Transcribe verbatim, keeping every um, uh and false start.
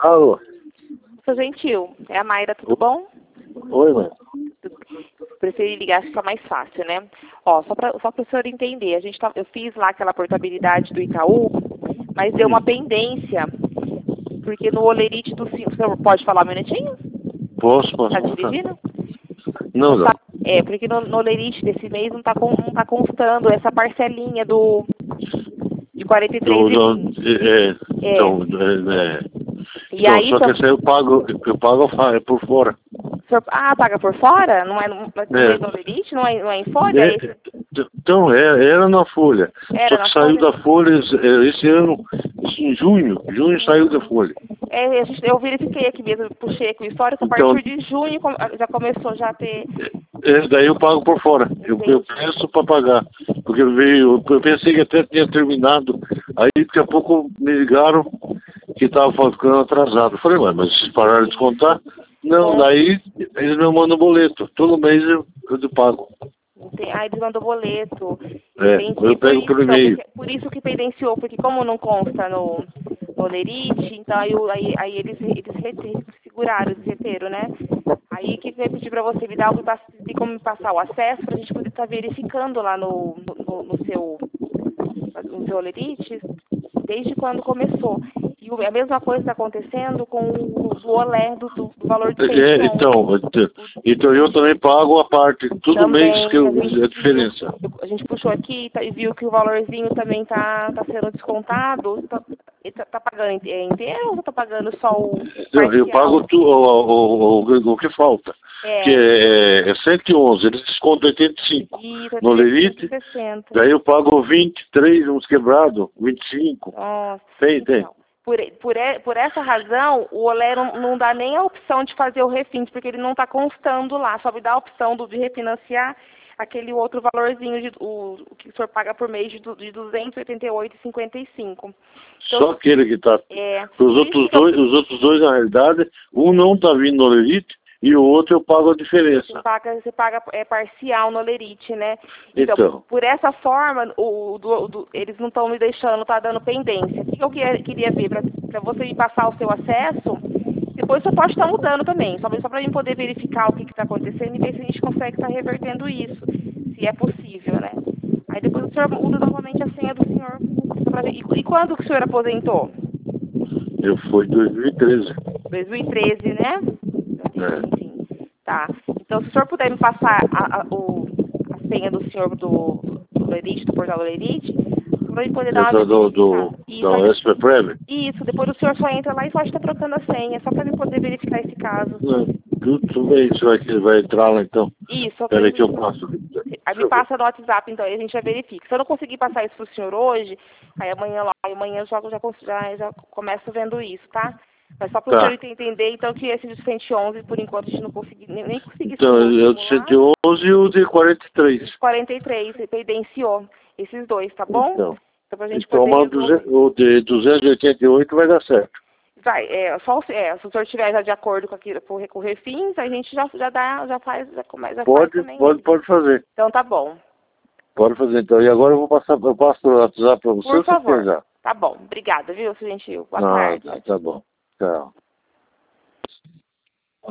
Alô? Seu Gentil, é a Mayra, tudo bom? Oi, mãe. Preferi ligar, acho que fica mais fácil, né? Ó, só para só o senhor entender, a gente tá, eu fiz lá aquela portabilidade do Itaú, mas deu uma pendência, porque no Olerite do cinco, o senhor pode falar um minutinho? Posso, posso. Tá dirigindo? Não, não. Tá, é, porque no, no Olerite desse mês não tá, com, não tá constando essa parcelinha do de quarenta e três Do, e do, vinte. é, É. então, é, é. E Então, aí, só que só, esse aí eu pago, eu pago é por fora. o senhor, ah, paga por fora? Não é no, no É. mês do Olerite? Não é, não é em folha? É esse? É, então, é, era na Folha. Era Só que na saiu folha? da Folha esse esse ano, isso em junho. Junho saiu da Folha. É, a gente, eu verifiquei aqui mesmo, puxei aqui o histórico, a Então, partir de junho com- já começou já a ter... é, daí eu pago por fora. Eu, eu Entendi. peço para pagar. Porque veio, eu pensei que até tinha terminado. Aí daqui a pouco me ligaram que estava ficando atrasado. Eu falei, ué, mas vocês pararam de descontar? Não, Bom, daí eles me mandam boleto. Todo mês eu, eu pago. ente- ah, eles mandam boleto. É, Entendi. eu Por pego isso, pelo então, e-mail. porque, por isso que pendenciou, porque como não consta no, no Lerite, então aí, o- aí, aí eles, eles rete- seguraram, eles reteram, né? Aí que eu ia pedir para você me dar o, de como me passar o acesso para a gente poder estar verificando lá no, no, no seu no seu Olerite, desde quando começou. E o- a mesma coisa está acontecendo com o do Olé, do, do, do valor de É, cento e onze. então, então eu também pago a parte, todo mês que Também eu, a gente a viu, diferença. a gente puxou aqui e tá- e viu que o valorzinho também está tá sendo descontado. Tá, ele tá, tá pagando é inteiro ou tá pagando só o, o Eu, eu parcial? pago tu, o, o, o, o que falta, que É, é, é cento e onze, eles descontam oitenta e cinco. e No Lerite, trezentos e sessenta. daí eu pago vinte e três, uns quebrados, vinte e cinco. Nossa, Tem, tem. então, por, por, e- por essa razão, o Olé não, não dá nem a opção de fazer o refins, porque ele não está constando lá, só me dá a opção do, de refinanciar aquele outro valorzinho de, o, o que o senhor paga por mês de, du- de duzentos e oitenta e oito reais e cinquenta e cinco. Então, Só aquele que está. é, Os por isso outros que eu dois, os outros dois, na realidade, um não está vindo no Lerite e o outro eu pago a Você diferença. paga, você paga é, parcial no Lerite, né? Então, Então, por essa forma, o, do- do- eles não estão me deixando, tá dando pendência. O que eu queria, queria ver, para você me passar o seu acesso, depois você pode estar mudando também, só, só para mim poder verificar o que está acontecendo e ver se a gente consegue estar revertendo isso, se é possível, né? Aí depois o senhor muda novamente a senha do senhor. só pra ver. E, e quando que o senhor aposentou? eu fui em dois mil e treze. dois mil e treze, né? É. Enfim, tá. Então, se o senhor puder me passar a, a, o, a senha do senhor do, do Lerite, do portal do Lerite, para ele poder dar uma Essa do, verificada. do, Isso, da aí- S P Preve? isso, depois o senhor só entra lá e pode estar trocando a senha, só para ele poder verificar esse caso. Não, tudo bem, você vai, vai entrar lá então. Isso, só para Espera aí ele que eu me... passo. Aí me passa no WhatsApp, então, aí a gente já verifica. Se eu não conseguir passar isso para o senhor hoje, aí amanhã lá, aí amanhã eu já, já, já, já começo vendo isso, tá? Mas só para o senhor Tá. entender, então, que esse de cento e onze, por enquanto, a gente não conseguiu, nem, nem conseguiu Então, é o de simular. cento e onze e o de quarenta e três. quarenta e três, evidenciou esses dois, tá bom? Então, Então, pra gente então poder mas resolver. o de duzentos e oitenta e oito vai dar certo. Vai, é, só o- é, se o senhor estiver já de acordo com aquilo, por recorrer fins, a gente já, já dá, já faz, já começa, já faz Pode, também pode, ele. pode fazer. Então tá bom. Pode fazer então. E agora eu vou passar, eu passo o WhatsApp para você, Por ou você favor. quer já? Tá bom. Obrigada, viu, seu gentil? Boa Ah, tarde. tá, tá bom. Tchau.